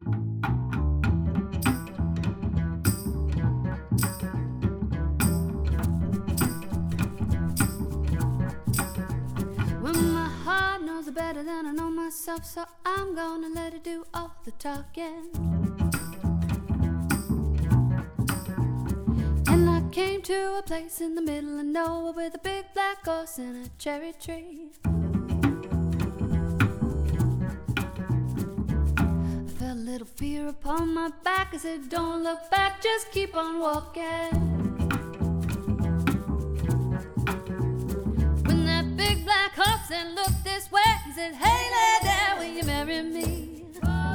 When my heart knows it better than I know myself, so I'm gonna let it do all the talking. And I came to a place in the middle of nowhere with a big black horse and a cherry tree. I felt a little fear upon my back. I said, don't look back, just keep on walking. Black horse and looked this way. He said, hey lady, will you marry me?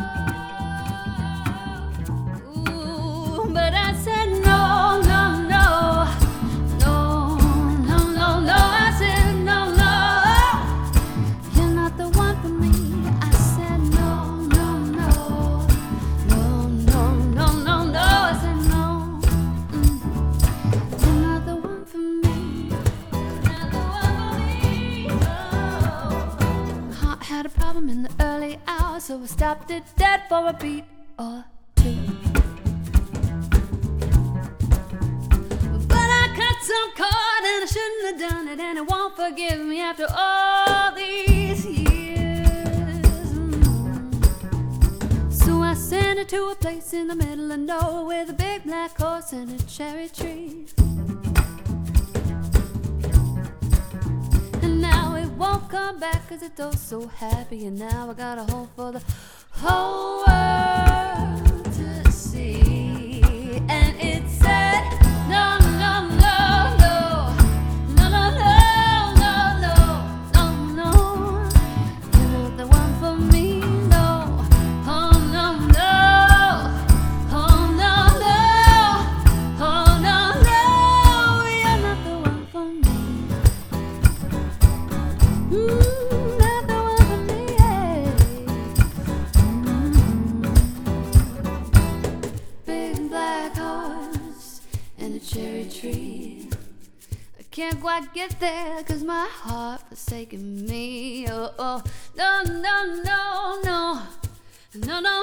Ooh, but I said no, no, no, no, no, no, no. I said no, no, you're not the one for me. I said no, no, no, no, no, no, no, no. I said no, you're not the one for me. Had a problem in the early hours, so I stopped it dead for a beat or two. But I cut some cord and I shouldn't have done it, and it won't forgive me after all these years. So I sent her to a place in the middle of nowhere with a big black horse and a cherry tree. Won't come back 'cause it's all so happy, and now I got a home for the whole world to see. And it said no, no, no, no, no, no, no, no, no, no, no, you're not the one for me, no, oh no, no, oh no, no, oh no, no, you're not the one for me. Not the one for me, yeah. Big black horse and a cherry tree. I can't quite get there 'cause my heart forsaken me. Oh, oh, no, no, no, no, no, no,